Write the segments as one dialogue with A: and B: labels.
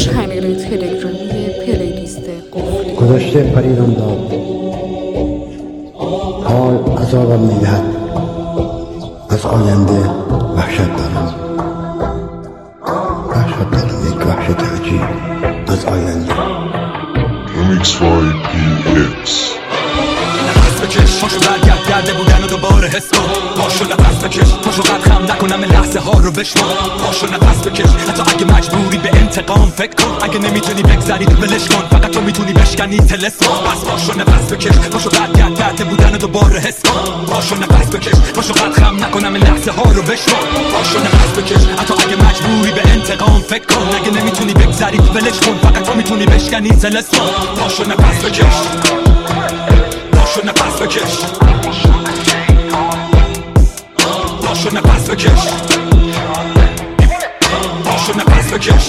A: چنل تلگرامی پلیلیست قفلی
B: گذشته پریدم داد، حال عذابم میدهد. از آینده وحشت دارم، یک وحشت عجیب از آینده.
C: MXYPX
D: نفس بکش، پاشو برگرد، گرده بودن و دوباره حس کن. پاشو نفس بکش، پاشو قد خم نکنم لحظه ها رو بشنو. پاشو نفس بکش، حتی اگه مجبوری به انتقام فکر کن. اگه نمیتونی بگذری ولش کن، فقط تو میتونی بشکنی طلسم. پس پاشو نفس بکش، پاشو برگرد، گرده بودن و دوباره حس کن. پاشو نفس بکش، پاشو قد خم نکنم لحظه ها رو بشنو. پاشو نفس بکش، حتی اگه مجبوری به انتقام فکر کن. اگه نمیتونی بگذری ولش کن، فقط تو میتونی بشکنی طلسم. پاشو نفس بکش، پاشو نفس بکش، پاشو نفس بکش، پاشو نفس بکش،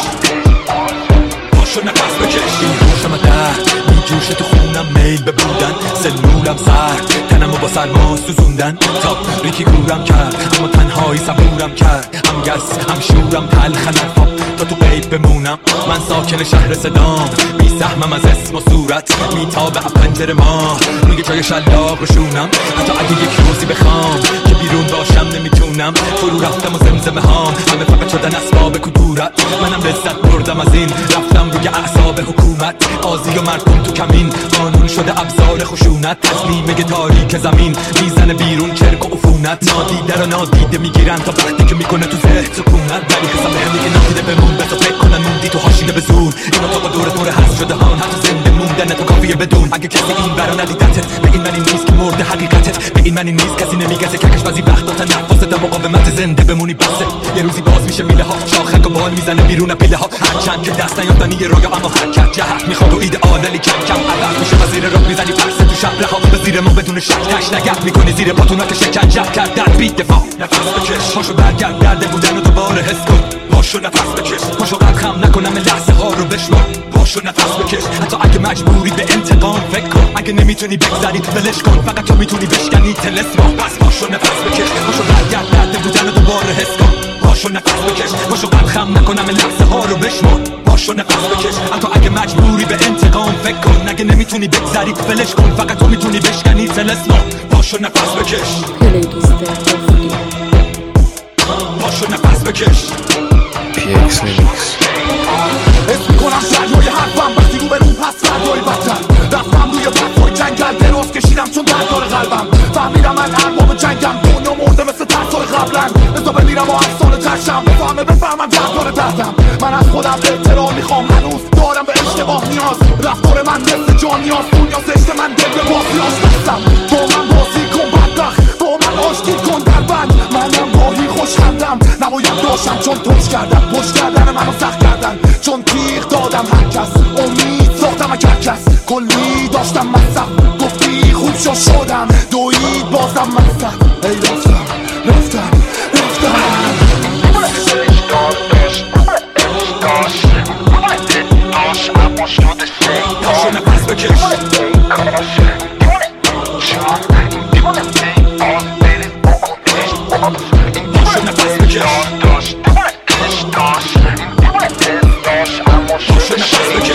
D: پاشو نفس بکش. این روشم درد میجوشه تو خونم، میل به بودن، سلولم سرد، تنمو با سرما سوزوندن. تا ریکی گورم کرد اما تنهایی صبورم کرد. هم گس هم شورم تلخ تا تو قید بمونم. من ساکن شهر صدام، بی سهمم از اسم و صورت، میتابه پنجره ما روی جای شلاق رو شونم. حتی اگه یک روزی بخوام که بیرون باشم نمیتونم. فرو رفتم و زمزمه هام همه فقط شدن اسباب کدورت. منم لذت بردم از این، رفتم روی اعصاب حکومت. قاضی و مردم تو کمین، قانون شده ابزار خشونت. از نیمه تاریک زمین میزنه بیرون چرک و عفونت. نادیده رو نادیده میگیرن تا وقتی که میکنه تو ذهن سکونت. ولی حساب میگه نادیده بمون، بس فکر کنن موندی تو حاشیه به زور. این اتاق دور هست شده هان، حتی زنده موندن تو کافیه بدون. اگه کسی این برا ندیدتت، به این معنی نیست که مرده حقیقتت. به این معنی نیست کسی نمیگزه ککش بعضی وقتا تنفست تا مقاومت زنده بمونی. بسه یه روزی باز میشه میله ها، شاخک و بال میزنه بیرون پیله ها. هرچند که دست نیافتنی یه رویا، اما حرکت جهت میخواد و ایدئال ولی کم کم عوض میشه. و زیر راه میزنی پرسه تو شب رها، به زیر ما بدون شک کش نگه میکنی زیر پاتونا که شکنجه کردن. بی دفاع نفس بکش، پاشو برگرد، درد بودن و دوباره حس کن. پاشو نفس بکش، پاشو قد خم نکنم لحظه ها رو بشمار. پاشو نفس بکش، حتی اگه مجبوری به انتقام فکر کن. اگه نمیتونی بگذری ولش کن، فقط تو میتونی بشکنی طلسم. پس پاشو نفس بکش، پاشو برگرد، درد بودن و دوباره حس کن. پاشو نفس بکش، پاشو قد خم نکنم لحظه ها رو بشمار. پاشو نفس بکش، حتی اگه مجبوری به انتقام فکر کن. اگه نمیتونی بگذری ولش کن، فقط تو میتونی بشکنی طلسم. پاشو نفس بکش،
A: پلیلیست قفلی
D: پاشو نفس بکش.
C: PX Remix
E: حس میکنم دریای حرفم وقتی رو به روم پس فردای بدتر. رفتم روی پرتوی جنگل دراز کشیدم چون درد داره قلبم. فهمیدم من ارباب جنگم، دنیا مرده مثل ترسای قبلن. بزا بمیرم و افسانه ترشم، بفهمم درد داره دردم. من از خودم احترام میخوام، هنوز دارم به اشتباه نیاز. رفتار من مثل جان نیاز، دنیا زشت من دل به بازیاش بستم. با من بازی کن بدبخت، با من آشتی کن در بند. منم گاهی خوشخندم، نباید داشتم چون توش کردم. پشت کردن منو سخت کردن، چون تیغ دادم هر کس. امید ساختم اگر کس، کلی داشتم مصف. گفتی خوب شدم، دوید بازم مصف. ای رفتم
D: پاشو نفس بکش، پاشو نفس بکش، پاشو نفس بکش،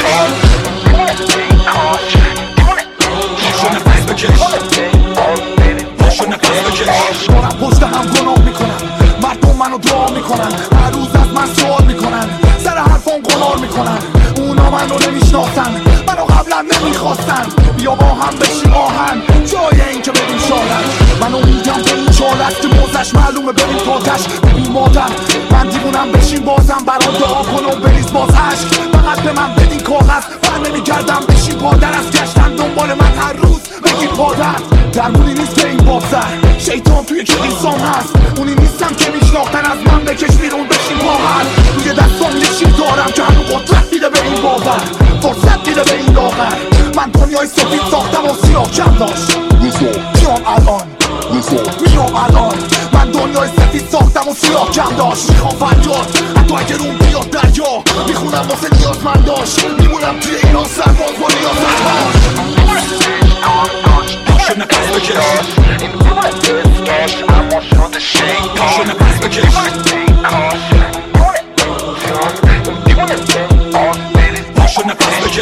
D: پاشو نفس بکش، پاشو نفس بکش.
E: دارم پشت هم گناه میکنن، مردم منو دعا میکنن. هر روز از من سوال میکنن، سر حرفام قمار میکنن. اونا منو نمیشناسن، منو قبلا نمیخواستن. بیا با هم بشیم آهن، جای این که بریم شارک. منو میگم به این چالت که موزش معلومه بریم تاتش. ببین مادر من دیوونم، بشین بازم برام دعا کن و بریز باز عشق. فقط به من بدین کاغذ، بر نمیگردم بشین پادر. از گشتن دنبال من هر روز بگی پادر. درمونی نیست به این بازر، شیطان توی کلیسام هست. اونی نیستم که میشناختن، از من بکش بیرون بشین باور. روی دستام یه چیز دارم که هنو قدرت میده به این باور. فرصت میده به این لاغر. من دنیای سفید ساختم و سیاه کم داشت. میام الان من دنیای سفید ساختم و سیاه کم داشت. میخوام فریاد حتی اگه روم بیاد دریا. میخونم واسه نیازمند داشت، میمونم توی ایران سرباز با نیازمند داشت.
D: پاشو نفس بکش، پاشو نفس بکش. بکش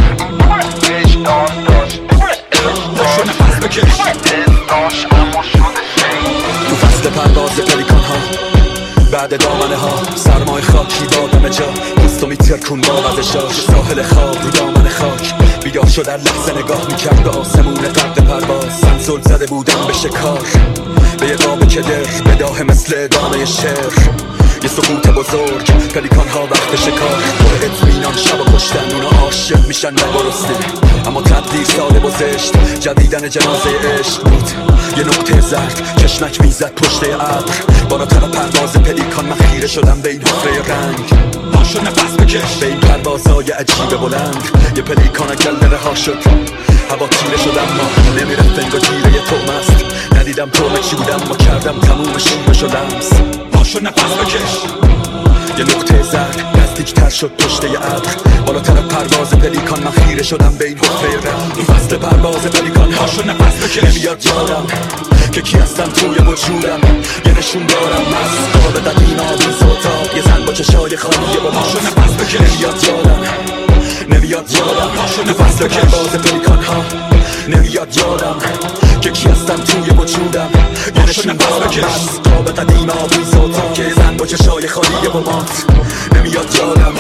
D: پاشو نفس بکش تو فصل پرواز پلیکان ها بعد دامنه ها سرمای خاکی دادم جا دوستو میترکون با وزشاش ساحل خواب رو دامن خاک بیدار شد در لحظه نگاه میکرد به آسمون قد پرواز سنسول زده بودم به شکار به یه قاب کدر بداه مثل ادامه شعر یه سقوط بزرگ پلیکان ها وقت شکار پر اطمینان شب و کشتن اونا عاشق میشن نگرسته اما تبدیل ساده و زشت جدیدن جنازه عشق بود یه نقطه زرد چشمک میزد پشت ابر بالاتر پرواز پلیکان من خیره شدم به این حفره رنگ پاشو نفس بکش به این پروازهای عجیب بلند یه پلیکان گل رها شد هوا تیره شد اما نمیرفت انگار گیره یه توم است ندیدم توم چی بودم ما کردم تموم شیبش و لمس پاشو نفس بکش یه نقطه زرد نزدیکتر شد پشت ابر بالاتر پرواز پلیکان من خیره شدم به این حفره رنگ این فصل پرواز پلیکان پاشو نفس بکش نمیاد یادم که کی هستم توی وجودم یه نشون دارم از قاب قدیم آبی زوتاب یه زن با چشای خالیه با پاشو نفس بکش نمیاد یادم تو فصل پرواز پلیکان ها نمیاد یادم که کی هستم توی وجودم یه نشون دارم از قاب قدیم آبی زوتاب یه زن با چشای خالیه با مات نمیاد یادم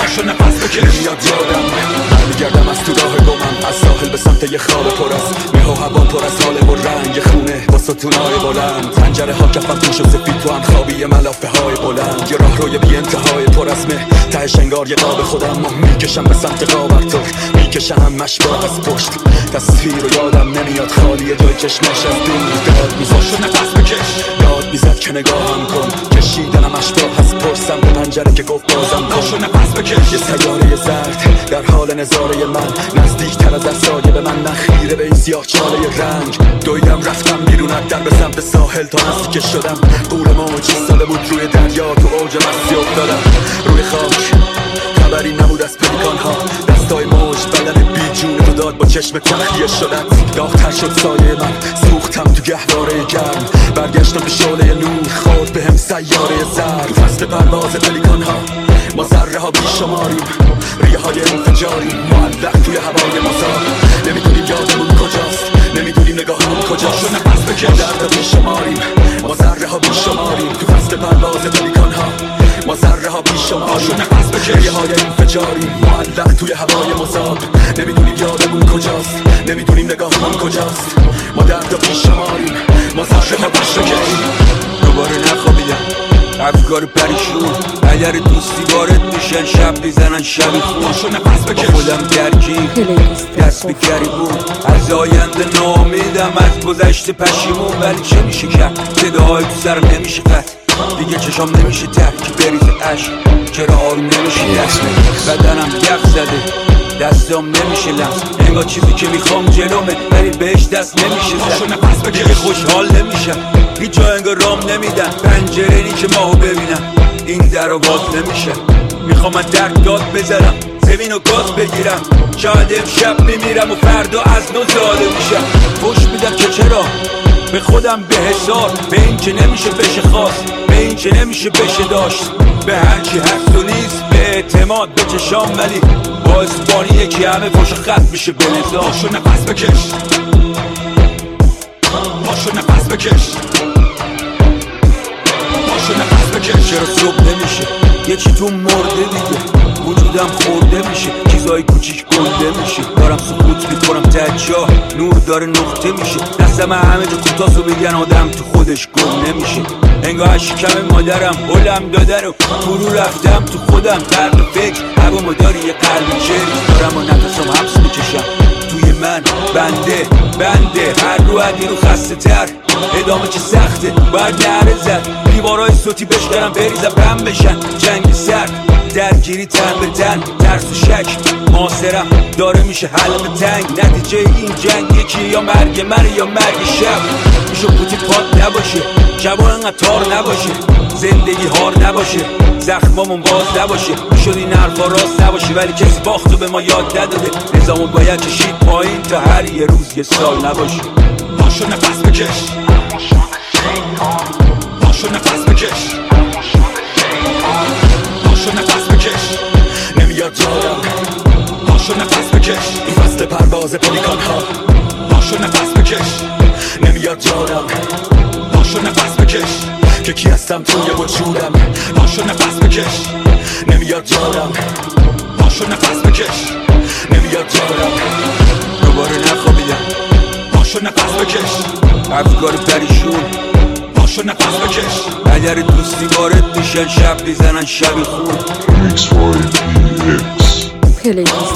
D: نمیاد یادم برمیگردم از تو راه گمم از ساحل به سمت یه خواب پر از مه و هوا پر از حال و رنگ خونه با ستونای بلند پنجره ها کفم توش و سفید تو هم خوابی ملافه های بلند یه راه روی بی انتهای پر از مه تهش انگار یه قاب خودم میکشم به سمت قابرتر میکشم همش باق از پشت تصویر رو یادم نمیاد خالیه جای چشماش از دور داد میزد نفس بکش داد میزد که نگاهم کن کشیدنم اشباه از پرسم به پنجره که گفت بازم کن نفس بکش یه سیاره زرد در حال نظاره من نزدیکتر از سایه به من نخیره به این سیاه چاله رنگ دویدم رفتم بیرون در به سمت ساحل تا نزدیک شدم قول موج ایستاده بود روی دریا تو اوج مستی افتادم روی خاک خبری نبود از پلیکان ها دستای موج بدن بیجون تو داد با چشم تخلیه شدن داغ‌تر شد سایه من سوختم تو گهواره گرم برگشتم به شعله نور خورد به هم سیاره زرد فصل پرواز پلیکان ها ما ذره ها بیشماریم ریه های انفجاریم معلق توی هوای مزار نمیدونیم یادمون کجاست نمیدونیم نگاهمون کجاست ما درد بیشماریم ما ذره ها بیشماریم تو فصل پرواز پلیکان ها ما ذره ها بیشماریم ریه های انفجاریم معلق توی هوای مزار نمیدونیم یادمون کجاست نمیدونیم نگاهمون کجاست ما درد بیشماریم ما ذره ها بیشماریم
F: دوباره نخوابیدم افکار پریشون اگر دوستی وارد میشن شب میزنن شبی خون با خودم درگیر دست به گریبون از آینده ناامیدم از گذشته پشیمون ولی چه میشه کرد صداهای تو سرم نمیشه قطع دیگه چشام نمیشه ترکی بریز عشق چرا آروم نمیشه دست بدنم یخ زده دستم نمیشه لمس انگار چیزی که میخوام جلومه ولی بهش دست نمیشه زد دیگه خوشحال نمیشم هیچ جا انگار رام نمیدن پنجره نی که ماهو ببینم این در رو باز نمیشه میخوام من درد داد بزنم زمین و گاز بگیرم شاید امشب میمیرم و فردا از نو زاده میشم فوش میدم که چرا به خودم به حساب به این که نمیشه بشه خواست به این که نمیشه بشه داشت به هرچی هست و نیست به اعتماد به چشام ولی با اسپانی یکی همه فوش خط میشه به نظام
D: پاشو نفس بکش پاشو نفس بکش پاشو نفس بکش
F: چرا صبح نمیشه یه چی تو مرده دیگه وجودم خورده میشه چیزای کوچیک گنده میشه دارم سکوت میکنم تجا نور داره نقطه میشه دستم همه جا کوتاس و میگن آدم تو خودش گم نمیشه انگاه شکم مادرم هلم داده رو فرو رفتم تو خودم درد فکر هوا مداری یه قلب چرک دارم و نفسم حبس میکشم توی من بنده هر رو عدی رو خسته تر ادامه چه سخته باید نهره زد دیوارای صوتی بشکرم بریزم بم بشن جنگ سرد درگیری تن به تن ترس و شک محاصرم داره میشه حلقه تنگ نتیجه این جنگ یکی یا مرگ من یا مرگ شب میشه قوطی پاک نباشه شبا انقدر تار نباشه زندگی هار نباشه زخمامون باز نباشه میشد این حرفا راست نباشه ولی کسی باختو به ما یاد نداده نظامو باید کشید پایین تا هر یه روز یه سال نباشه
D: پاشو نفس بکش پاشو نفس بکش پاشو نفس بکش نمیاد یادم پاشو نفس بکش بکش این فصل پرواز پلیکان ها پاشو نفس بکش نمیاد جانم پاشو نفس بکش که کی هستم توی وجودم پاشو نفس بکش نمیاد جانم پاشو نفس بکش نمیاد جانم
F: دوباره نخوابیدم
D: پاشو نفس بکش
F: افکار پریشون
D: پاشو نفس بکش
F: اگر دوستی وارد میشن شب میزنن شبی خون
C: MX5 PX
A: پلیلیست